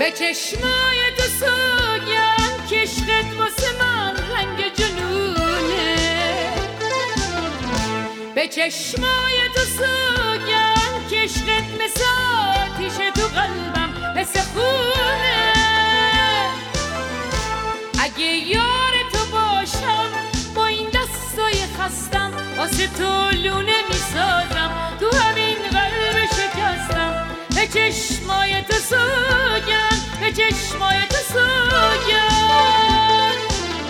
به چشمای تو سوگن که عشقت واسه من رنگ جنونه، به چشمای تو سوگن که عشقت مثل آتیش تو قلبم مثل خونه. اگه یار تو باشم با این دستای خستم واسه تو لونه میسازم تو همین قلب شکستم. به چشمای تو سوگن، به چشمای تو سوگن.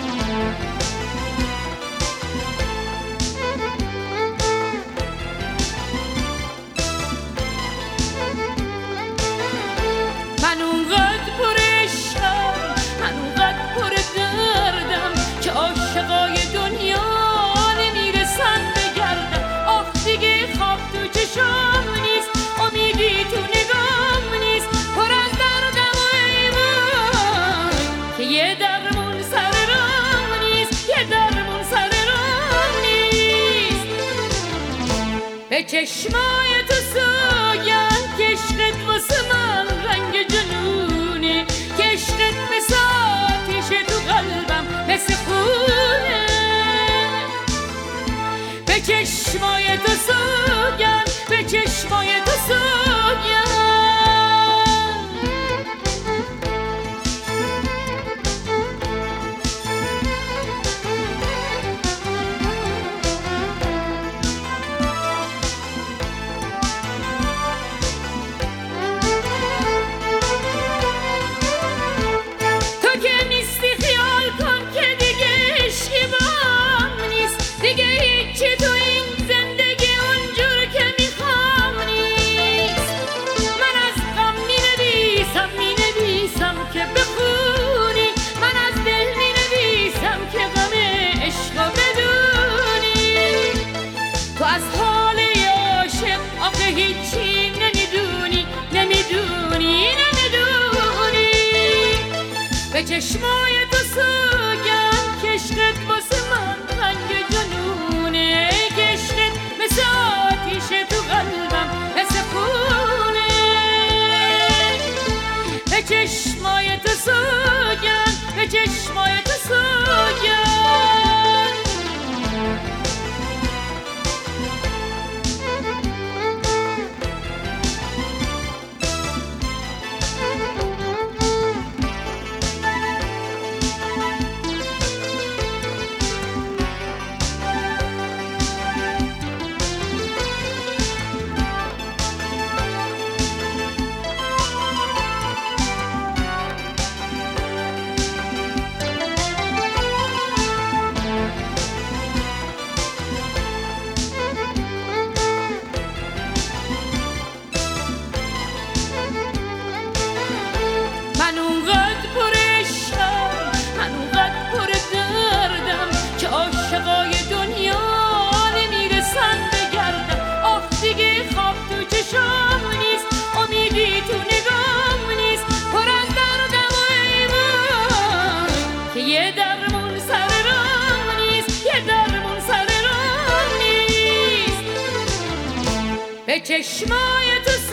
من اونقدر پر عشقم، من اونقدر پر دردم که عاشقای دنیا نمیرسن بگردم. آخ دیگه خواب تو چشام نیست، امیدی تو نگام نیست، پر از دردم و ایمان که یه درمون سر راه نیست، یه درمون سر راه نیست. به چشمای تو سوگن که عشقت واسه من رنگ جنونه، که عشقت مثل آتیش تو قلبم مثل خونه. به چشمای تو سوگن، به چشمای تو سوگن. به چشمای تو سوگن که عشقت واسه من رنگ جنونه، که عشقت مثل آتیش تو قلبم مثل خونه. به چشمای تو سوگن، به چشمای تو سوگن. من اونقدر پر عشقم، من اونقدر پر دردم که عاشقای دنیا نمیرسن بگردم. آخ دیگه خواب تو چشام نیست، امیدی تو نگام نیست، پر از دردم و ایمان که یه درمون سر راه نیست، یه درمون سر راه نیست. به چشمای تو